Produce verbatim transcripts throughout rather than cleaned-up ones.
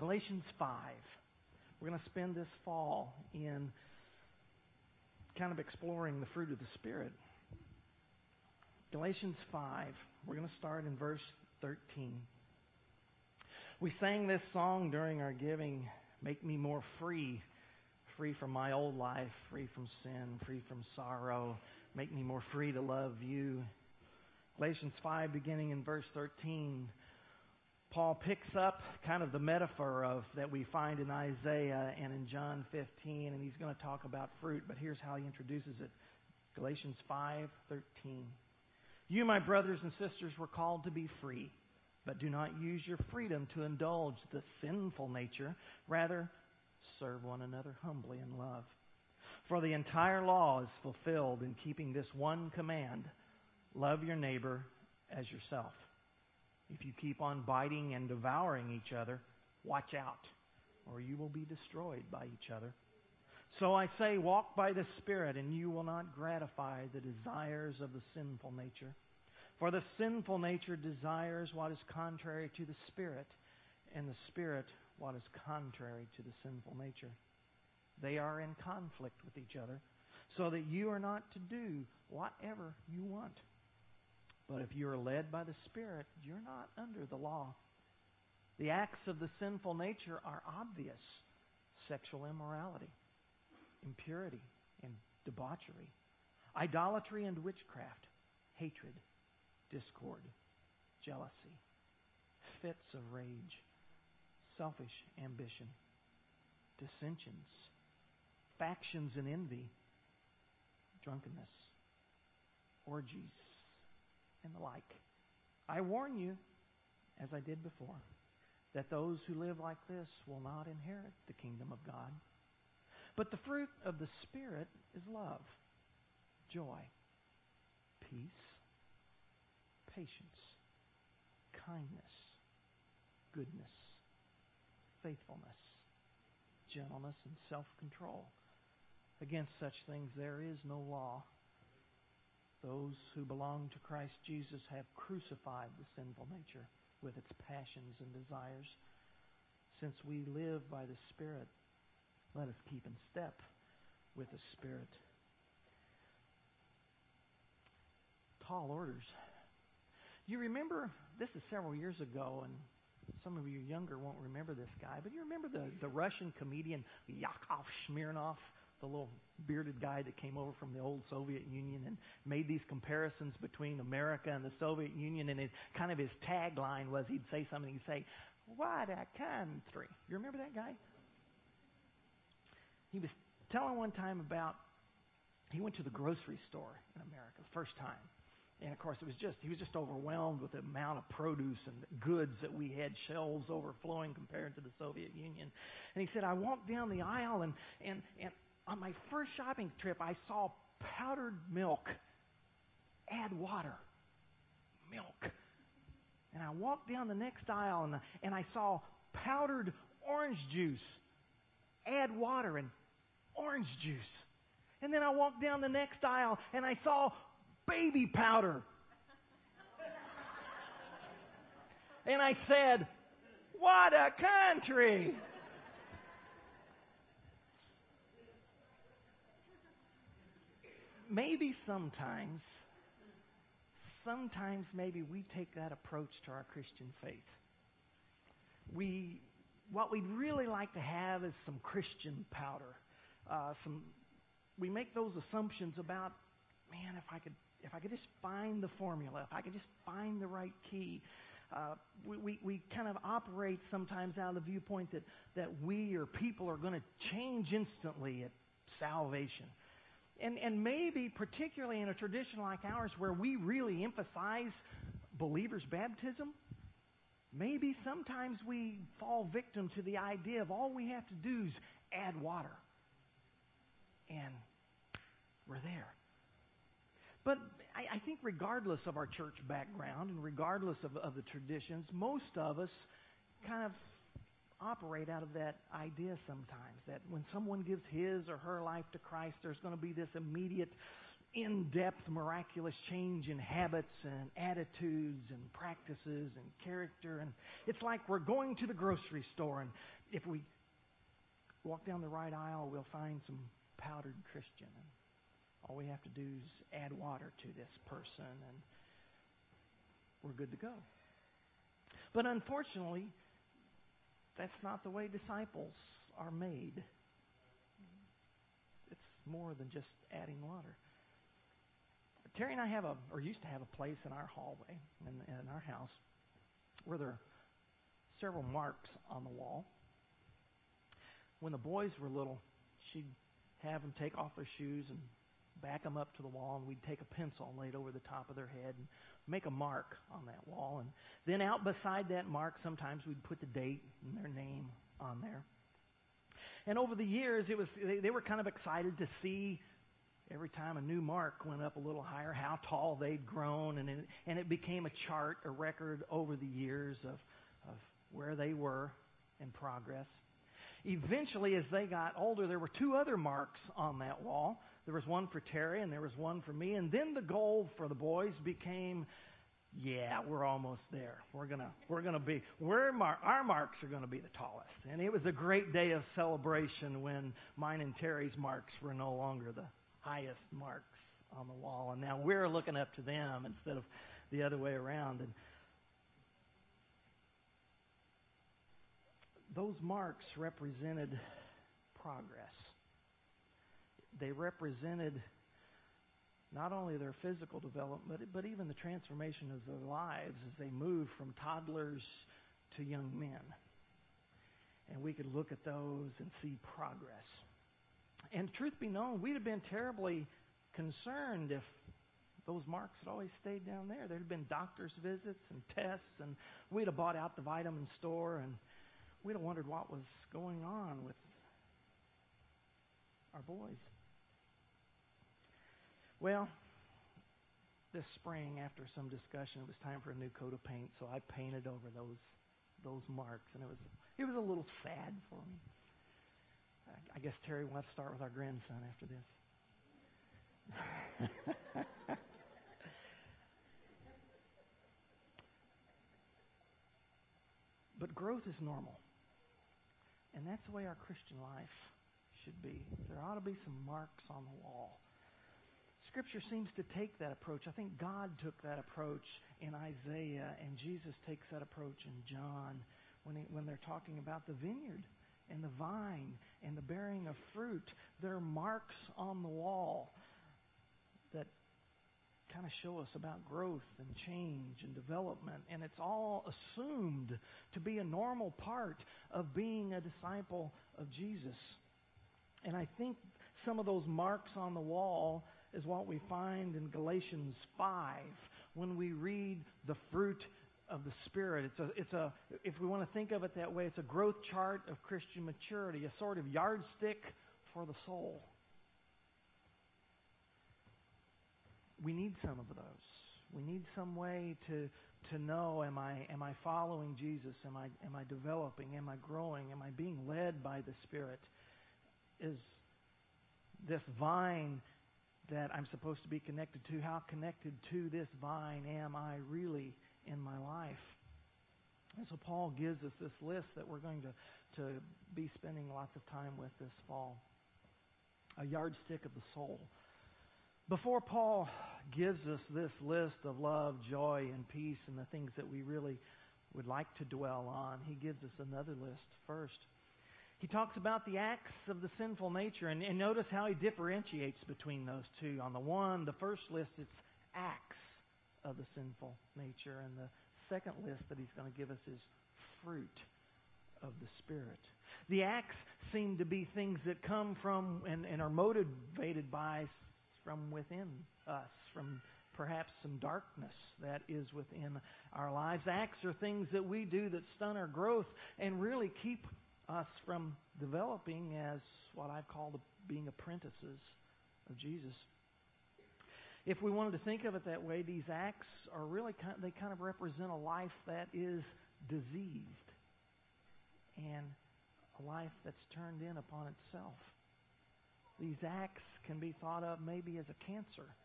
Galatians five. We're going to spend this fall in kind of exploring the fruit of the Spirit. Galatians five. We're going to start in verse thirteen. We sang this song during our giving, "Make me more free, free from my old life, free from sin, free from sorrow. Make me more free to love you." Galatians five, beginning in verse thirteen, Paul picks up kind of the metaphor of that we find in Isaiah and in John fifteen, and he's going to talk about fruit, but here's how he introduces it. Galatians five thirteen. "You, my brothers and sisters, were called to be free, but do not use your freedom to indulge the sinful nature. Rather, serve one another humbly in love. For the entire law is fulfilled in keeping this one command: love your neighbor as yourself. If you keep on biting and devouring each other, watch out, or you will be destroyed by each other. So I say, walk by the Spirit, and you will not gratify the desires of the sinful nature. For the sinful nature desires what is contrary to the Spirit, and the Spirit what is contrary to the sinful nature. They are in conflict with each other, so that you are not to do whatever you want. But if you are led by the Spirit, you're not under the law. The acts of the sinful nature are obvious: sexual immorality, impurity and debauchery, idolatry and witchcraft, hatred, discord, jealousy, fits of rage, selfish ambition, dissensions, factions and envy, drunkenness, orgies, and the like. I warn you, as I did before, that those who live like this will not inherit the kingdom of God. But the fruit of the Spirit is love, joy, peace, patience, kindness, goodness, faithfulness, gentleness, and self-control. Against such things there is no law. Those who belong to Christ Jesus have crucified the sinful nature with its passions and desires. Since we live by the Spirit, let us keep in step with the Spirit." Tall orders. You remember, this is several years ago, and some of you younger won't remember this guy, but you remember the, the Russian comedian Yakov Smirnoff, the little bearded guy that came over from the old Soviet Union and made these comparisons between America and the Soviet Union, and it, kind of his tagline was, he'd say something, he'd say, "What a country." You remember that guy? He was telling one time about, he went to the grocery store in America the first time. And of course, it was just he was just overwhelmed with the amount of produce and goods that we had, shelves overflowing compared to the Soviet Union. And he said, "I walked down the aisle, and and and on my first shopping trip, I saw powdered milk. Add water, milk. And I walked down the next aisle, and and I saw powdered orange juice. Add water and orange juice. And then I walked down the next aisle, and I saw baby powder. And I said, what a country!" Maybe sometimes, sometimes maybe we take that approach to our Christian faith. We, what we'd really like to have is some Christian powder. Uh, some, we make those assumptions about, man, if I could, if I could just find the formula, if I could just find the right key. Uh, we, we, we kind of operate sometimes out of the viewpoint that, that we or people are going to change instantly at salvation. And, and maybe, particularly in a tradition like ours where we really emphasize believers' baptism, maybe sometimes we fall victim to the idea of all we have to do is add water. And we're there. But I, I think regardless of our church background and regardless of, of the traditions, most of us kind of operate out of that idea sometimes, that when someone gives his or her life to Christ, there's going to be this immediate in-depth, miraculous change in habits and attitudes and practices and character. And it's like we're going to the grocery store, and if we walk down the right aisle, we'll find some powdered Christian. And all we have to do is add water to this person, and we're good to go. But unfortunately, that's not the way disciples are made. It's more than just adding water. Terry and I have a, or used to have a place in our hallway, in, in our house, where there are several marks on the wall. When the boys were little, she'd have them take off their shoes and back them up to the wall, and we'd take a pencil and lay it over the top of their head and make a mark on that wall. And then out beside that mark, sometimes we'd put the date and their name on there. And over the years, it was they, they were kind of excited to see every time a new mark went up a little higher, how tall they'd grown, and it, and it became a chart, a record over the years of, of where they were in progress. Eventually, as they got older, there were two other marks on that wall. There was one for Terry, and there was one for me. And then the goal for the boys became, yeah, we're almost there. We're gonna, we're gonna be, we're mar- our marks are gonna be the tallest. And it was a great day of celebration when mine and Terry's marks were no longer the highest marks on the wall, and now we're looking up to them instead of the other way around. And those marks represented progress. They represented not only their physical development, but, but even the transformation of their lives as they moved from toddlers to young men. And we could look at those and see progress. And truth be known, we'd have been terribly concerned if those marks had always stayed down there. There'd have been doctor's visits and tests, and we'd have bought out the vitamin store, and we'd have wondered what was going on with our boys. Well, this spring, after some discussion, it was time for a new coat of paint, so I painted over those those marks, and it was it was a little sad for me. I guess Terry will have to start with our grandson after this. But growth is normal. And that's the way our Christian life should be. There ought to be some marks on the wall. Scripture seems to take that approach. I think God took that approach in Isaiah, and Jesus takes that approach in John when, he, when they're talking about the vineyard and the vine and the bearing of fruit. There are marks on the wall that kind of show us about growth and change and development. And it's all assumed to be a normal part of being a disciple of Jesus. And I think some of those marks on the wall is what we find in Galatians five when we read the fruit of the Spirit. It's a, it's a, if we want to think of it that way, it's a growth chart of Christian maturity, a sort of yardstick for the soul. We need some of those. We need some way to to know, am I am I following Jesus? Am I am I developing? Am I growing? Am I being led by the Spirit? Is this vine that I'm supposed to be connected to, how connected to this vine am I really in my life? And so Paul gives us this list that we're going to, to be spending lots of time with this fall. A yardstick of the soul. Before Paul gives us this list of love, joy, and peace and the things that we really would like to dwell on, he gives us another list first. He talks about the acts of the sinful nature, and, and notice how he differentiates between those two. On the one, the first list, it's acts of the sinful nature, and the second list that he's going to give us is fruit of the Spirit. The acts seem to be things that come from and, and are motivated by from within us, from perhaps some darkness that is within our lives. Acts are things that we do that stun our growth and really keep us from developing as what I've called being apprentices of Jesus. If we wanted to think of it that way, these acts are really kind of, they kind of represent a life that is diseased and a life that's turned in upon itself. These acts can be thought of maybe as a cancer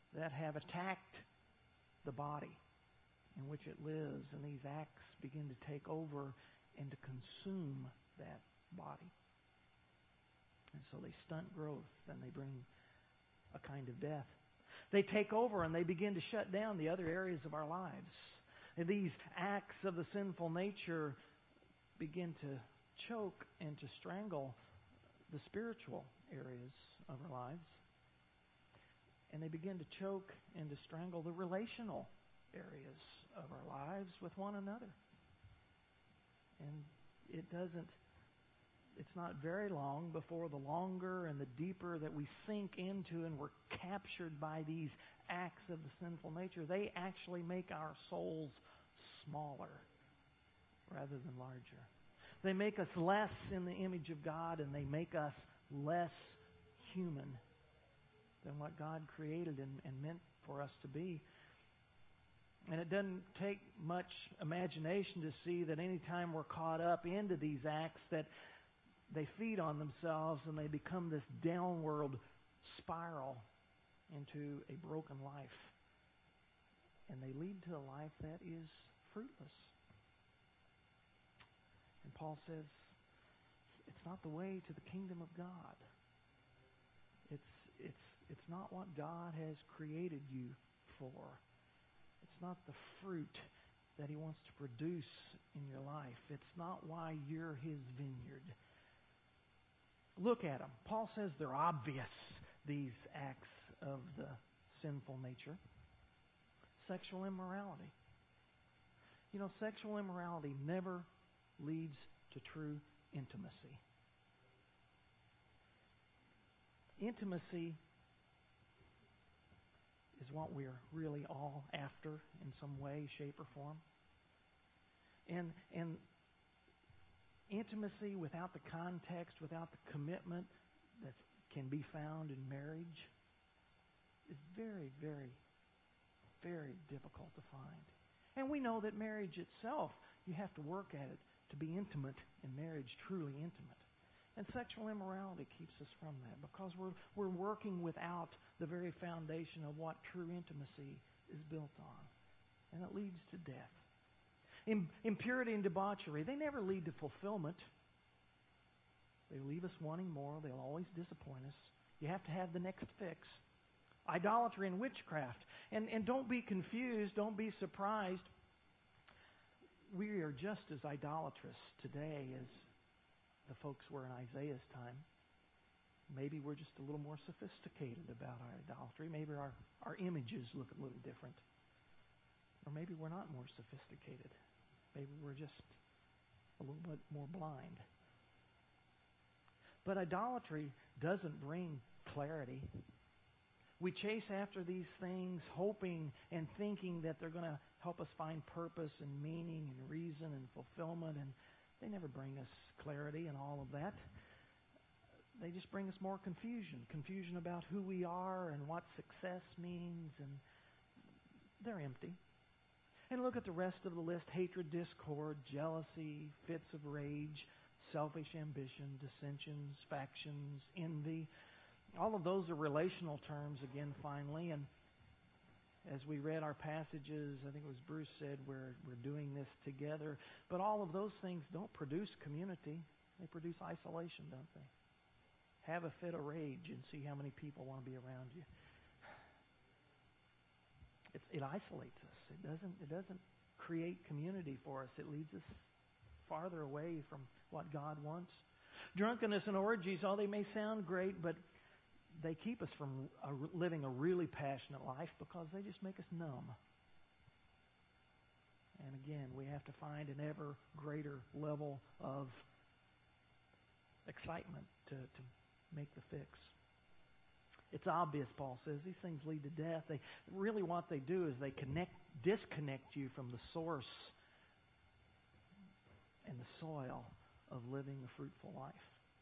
that have attacked the body in which it lives, and these acts begin to take over and to consume that body. And so they stunt growth, and they bring a kind of death. They take over and they begin to shut down the other areas of our lives. And these acts of the sinful nature begin to choke and to strangle the spiritual areas of our lives. And they begin to choke and to strangle the relational areas of our lives with one another. And it doesn't, it's not very long before the longer and the deeper that we sink into and we're captured by these acts of the sinful nature, they actually make our souls smaller rather than larger. They make us less in the image of God, and they make us less human than what God created and, and meant for us to be. And it doesn't take much imagination to see that any time we're caught up into these acts, that they feed on themselves and they become this downward spiral into a broken life. And they lead to a life that is fruitless. And Paul says, it's not the way to the kingdom of God. It's it's it's not what God has created you for. It's not the fruit that He wants to produce in your life. It's not why you're His vineyard. Look at them. Paul says they're obvious, these acts of the sinful nature. Sexual immorality. You know, sexual immorality never leads to true intimacy. Intimacy is what we're really all after in some way, shape, or form. And and intimacy without the context, without the commitment that can be found in marriage is very, very, very difficult to find. And we know that marriage itself, you have to work at it to be intimate in marriage, truly intimate. And sexual immorality keeps us from that because we're we're working without the very foundation of what true intimacy is built on. And it leads to death. Impurity and debauchery, they never lead to fulfillment. They leave us wanting more. They'll always disappoint us. You have to have the next fix. Idolatry and witchcraft. And, and don't be confused. Don't be surprised. We are just as idolatrous today as the folks were in Isaiah's time. Maybe we're just a little more sophisticated about our idolatry. Maybe our, our images look a little different. Or maybe we're not more sophisticated. Maybe we're just a little bit more blind. But idolatry doesn't bring clarity. We chase after these things, hoping and thinking that they're going to help us find purpose and meaning and reason and fulfillment, and they never bring us clarity and all of that. They just bring us more confusion, confusion about who we are and what success means, and they're empty. And look at the rest of the list: hatred, discord, jealousy, fits of rage, selfish ambition, dissensions, factions, envy. All of those are relational terms again, finally. And as we read our passages, I think it was Bruce said, we're, we're doing this together. But all of those things don't produce community. They produce isolation, don't they? Have a fit of rage and see how many people want to be around you. It's, it isolates us. It doesn't, it doesn't create community for us. It leads us farther away from what God wants. Drunkenness and orgies, oh, they may sound great, but they keep us from a, living a really passionate life because they just make us numb. And again, we have to find an ever greater level of excitement to, to make the fix. It's obvious, Paul says, these things lead to death. They really what they do is they connect, disconnect you from the source and the soil of living a fruitful life.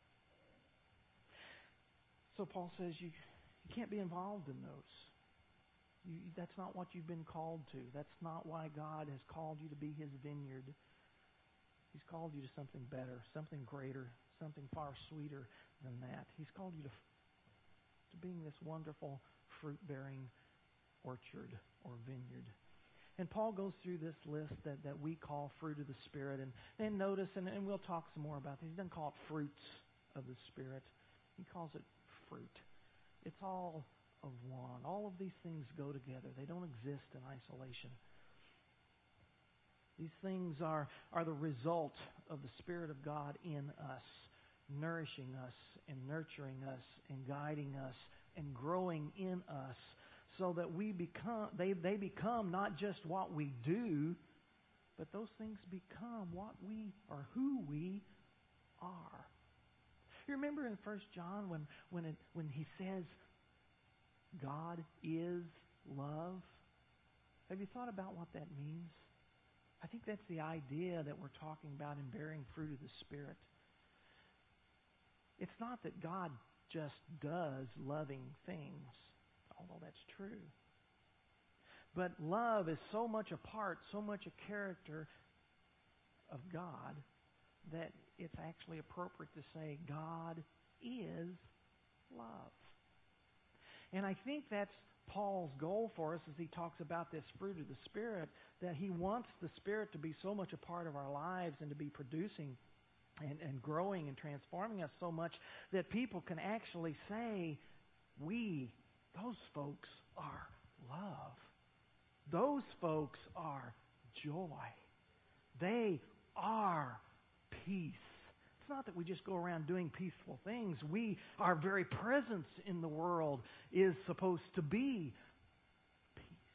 So Paul says you, you can't be involved in those. You, that's not what you've been called to. That's not why God has called you to be His vineyard. He's called you to something better, something greater, something far sweeter than that. He's called you to, to being this wonderful fruit-bearing orchard or vineyard. And Paul goes through this list that, that we call fruit of the Spirit. And then notice, and, and we'll talk some more about this, he doesn't call it fruits of the Spirit. He calls it fruit. It's all of one. All of these things go together. They don't exist in isolation. These things are, are the result of the Spirit of God in us, nourishing us and nurturing us and guiding us and growing in us, so that we become they, they become not just what we do, but those things become what we or who we are. You remember in First John when when it, when he says God is love? Have you thought about what that means? I think that's the idea that we're talking about in bearing fruit of the Spirit. It's not that God just does loving things, although that's true. But love is so much a part, so much a character of God, that it's actually appropriate to say God is love. And I think that's Paul's goal for us as he talks about this fruit of the Spirit, that he wants the Spirit to be so much a part of our lives and to be producing and, and growing and transforming us so much that people can actually say, we, those folks are love. Those folks are joy. They are peace. It's not that we just go around doing peaceful things. We, our very presence in the world is supposed to be peace.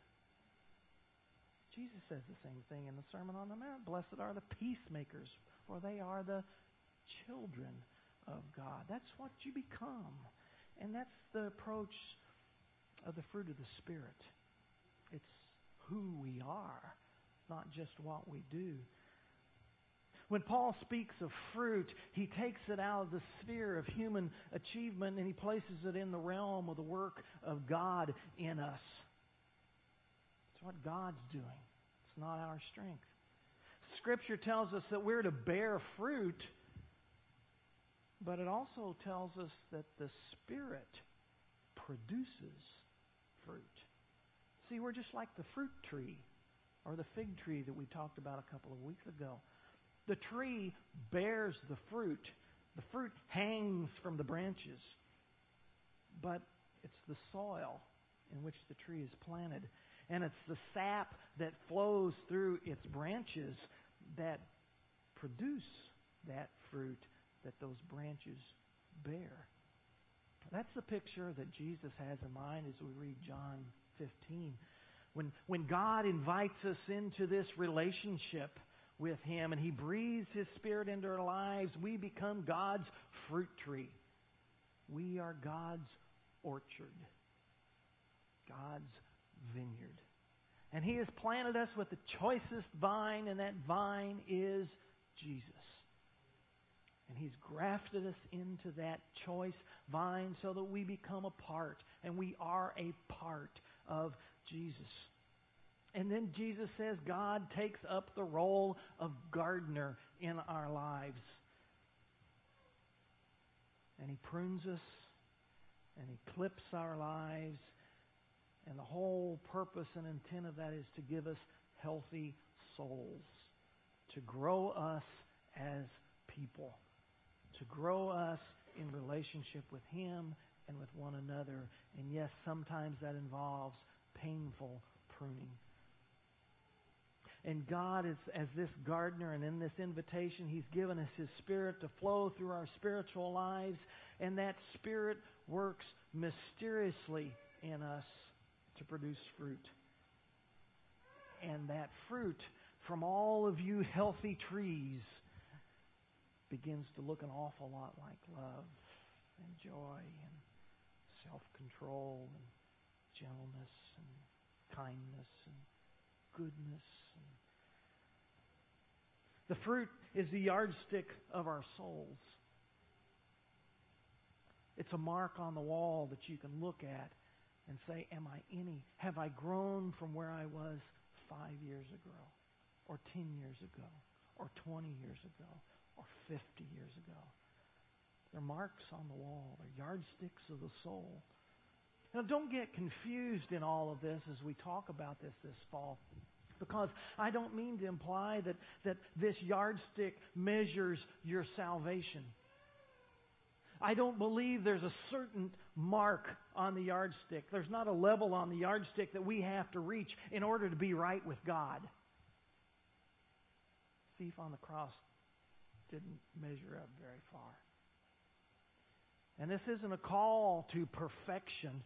Jesus says the same thing in the Sermon on the Mount. Blessed are the peacemakers, for they are the children of God. That's what you become. And that's the approach of the fruit of the Spirit. It's who we are, not just what we do. When Paul speaks of fruit, he takes it out of the sphere of human achievement and he places it in the realm of the work of God in us. It's what God's doing. It's not our strength. Scripture tells us that we're to bear fruit, but it also tells us that the Spirit produces fruit. See, we're just like the fruit tree or the fig tree that we talked about a couple of weeks ago. The tree bears the fruit. The fruit hangs from the branches. But it's the soil in which the tree is planted. And it's the sap that flows through its branches that produce that fruit that those branches bear. That's the picture that Jesus has in mind as we read John fifteen. When, when God invites us into this relationship with Him and He breathes His Spirit into our lives, we become God's fruit tree. We are God's orchard, God's vineyard. And He has planted us with the choicest vine, and that vine is Jesus. And He's grafted us into that choice vine so that we become a part, and we are a part of Jesus. And then Jesus says God takes up the role of gardener in our lives. And He prunes us, and He clips our lives. And the whole purpose and intent of that is to give us healthy souls, to grow us as people, to grow us in relationship with Him and with one another. And yes, sometimes that involves painful pruning. And God is as this gardener, and in this invitation He's given us His Spirit to flow through our spiritual lives, and that Spirit works mysteriously in us to produce fruit. And that fruit from all of you healthy trees begins to look an awful lot like love and joy and self-control and gentleness and kindness and goodness. And the fruit is the yardstick of our souls. It's a mark on the wall that you can look at and say, am I any, have I grown from where I was five years ago, or ten years ago, or twenty years ago, or fifty years ago? They're marks on the wall. They're yardsticks of the soul. Now, don't get confused in all of this as we talk about this this fall, because I don't mean to imply that, that this yardstick measures your salvation. I don't believe there's a certain mark on the yardstick. There's not a level on the yardstick that we have to reach in order to be right with God. The thief on the cross didn't measure up very far. And this isn't a call to perfection.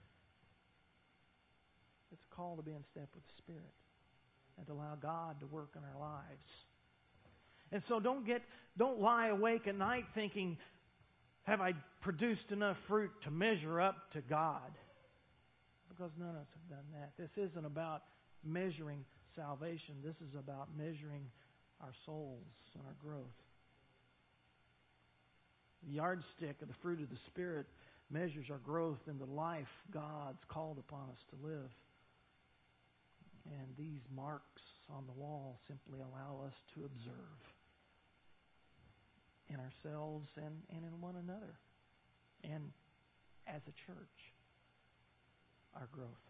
It's a call to be in step with the Spirit and to allow God to work in our lives. And so don't get, don't lie awake at night thinking, have I produced enough fruit to measure up to God? Because none of us have done that. This isn't about measuring salvation. This is about measuring our souls and our growth. The yardstick of the fruit of the Spirit measures our growth in the life God's called upon us to live. And these marks on the wall simply allow us to observe in ourselves and, and in one another, and as a church, our growth.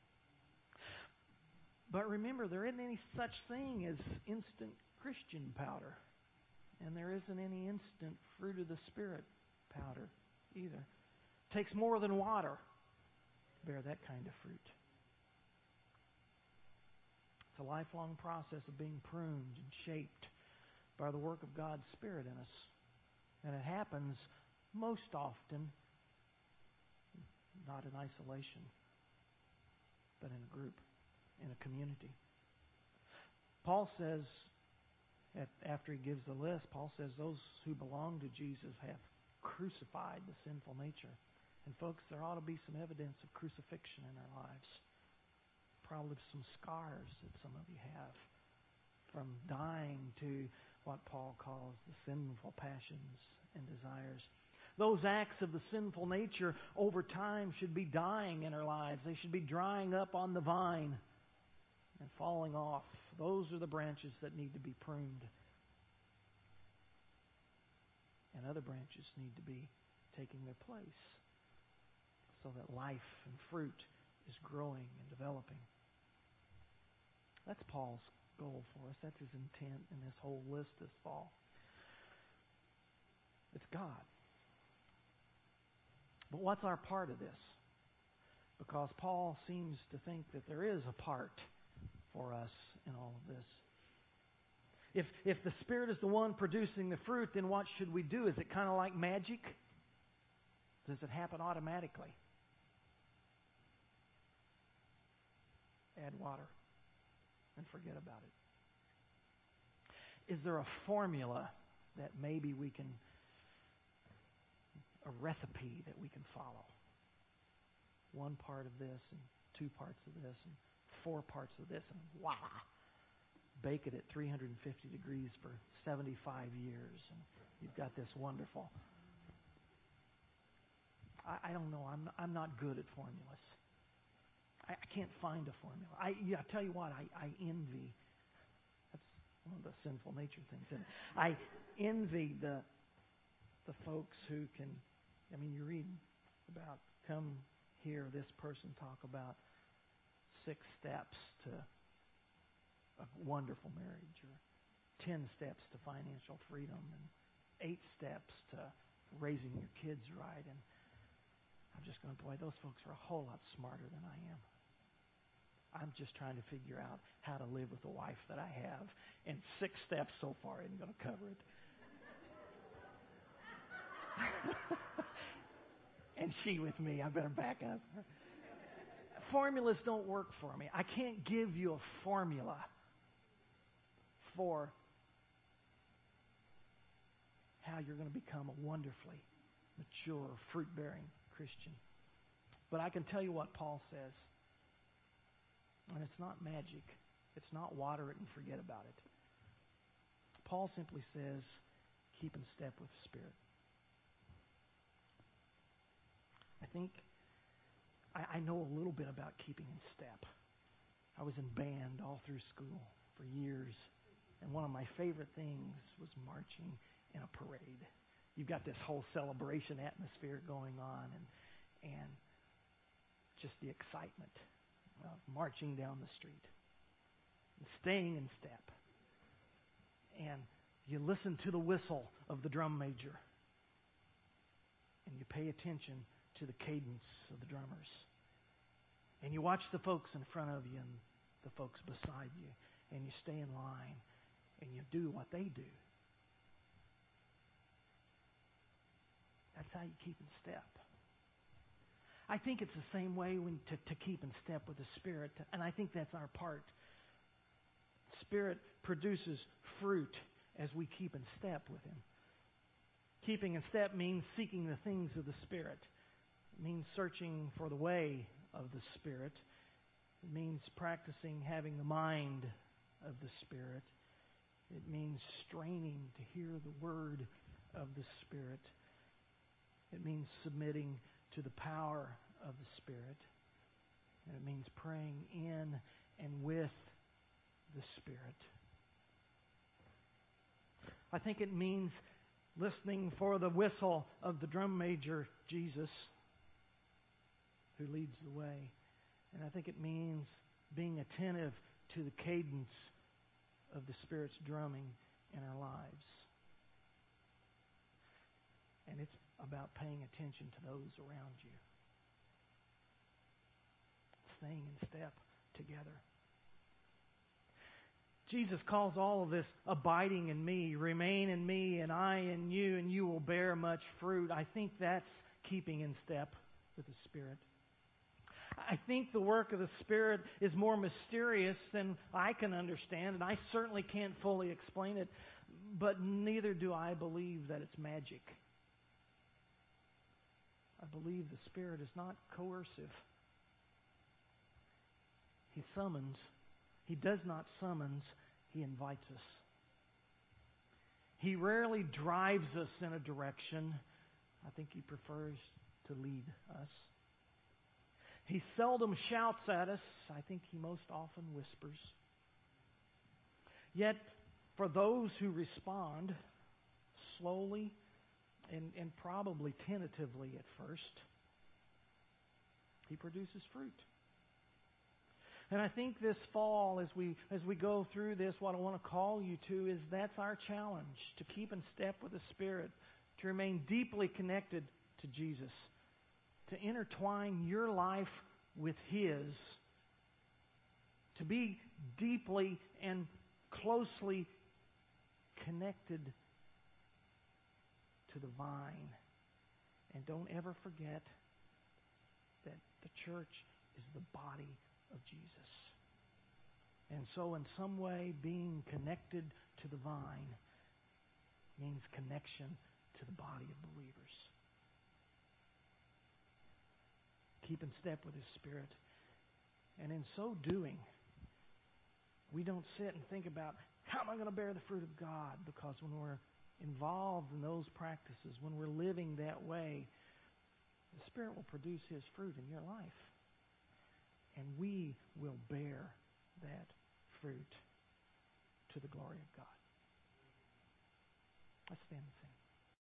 But remember, there isn't any such thing as instant Christian powder, and there isn't any instant fruit of the Spirit powder either. It takes more than water to bear that kind of fruit. It's a lifelong process of being pruned and shaped by the work of God's Spirit in us. And it happens most often not in isolation, but in a group, in a community. Paul says, after he gives the list, Paul says those who belong to Jesus have crucified the sinful nature. And folks, there ought to be some evidence of crucifixion in our lives. Probably some scars that some of you have from dying to what Paul calls the sinful passions and desires. Those acts of the sinful nature over time should be dying in our lives. They should be drying up on the vine and falling off. Those are the branches that need to be pruned. And other branches need to be taking their place so that life and fruit is growing and developing. That's Paul's goal for us. That's his intent in this whole list this fall. It's God. But what's our part of this? Because Paul seems to think that there is a part for us in all of this. If if the Spirit is the one producing the fruit, then what should we do? Is it kind of like magic? Does it happen automatically? Add water and forget about it. Is there a formula that maybe we can, a recipe that we can follow? One part of this and two parts of this and four parts of this and voila! Bake it at three hundred fifty degrees for seventy-five years and you've got this wonderful. I, I don't know. I'm I'm not good at formulas. I, I can't find a formula. I yeah, I tell you what. I, I envy. That's one of the sinful nature things. Isn't it? I envy the the folks who can. I mean, you read about come hear this person talk about six steps to a wonderful marriage, or ten steps to financial freedom, and eight steps to raising your kids right. And I'm just going, boy, those folks are a whole lot smarter than I am. I'm just trying to figure out how to live with the wife that I have, and six steps so far isn't going to cover it. And she with me, I better back up. Formulas don't work for me. I can't give you a formula for how you're going to become a wonderfully mature, fruit-bearing Christian. But I can tell you what Paul says. And it's not magic. It's not water it and forget about it. Paul simply says, keep in step with the Spirit. I think I, I know a little bit about keeping in step. I was in band all through school for years. And one of my favorite things was marching in a parade. You've got this whole celebration atmosphere going on, and and just the excitement of marching down the street and staying in step. And you listen to the whistle of the drum major. And you pay attention to the cadence of the drummers. And you watch the folks in front of you and the folks beside you. And you stay in line. And you do what they do. That's how you keep in step. I think it's the same way when to, to keep in step with the Spirit. And I think that's our part. Spirit produces fruit as we keep in step with Him. Keeping in step means seeking the things of the Spirit. It means searching for the way of the Spirit. It means practicing having the mind of the Spirit. It means straining to hear the word of the Spirit. It means submitting to the power of the Spirit. And it means praying in and with the Spirit. I think it means listening for the whistle of the drum major, Jesus, who leads the way. And I think it means being attentive to the cadence of the Spirit's drumming in our lives. And it's about paying attention to those around you. Staying in step together. Jesus calls all of this abiding in me, remain in me, and I in you, and you will bear much fruit. I think that's keeping in step with the Spirit. I think the work of the Spirit is more mysterious than I can understand, and I certainly can't fully explain it, but neither do I believe that it's magic. I believe the Spirit is not coercive. He summons. He does not summons. He invites us. He rarely drives us in a direction. I think He prefers to lead us. He seldom shouts at us. I think He most often whispers. Yet, for those who respond slowly and, and probably tentatively at first, He produces fruit. And I think this fall, as we as we go through this, what I want to call you to is that's our challenge, to keep in step with the Spirit, to remain deeply connected to Jesus, to intertwine your life with His, to be deeply and closely connected to the vine. And don't ever forget that the church is the body of Jesus. And so in some way, being connected to the vine means connection to the body of believers. Keep in step with His Spirit. And in so doing, we don't sit and think about, how am I going to bear the fruit of God? Because when we're involved in those practices, when we're living that way, the Spirit will produce His fruit in your life. And we will bear that fruit to the glory of God. Let's stand.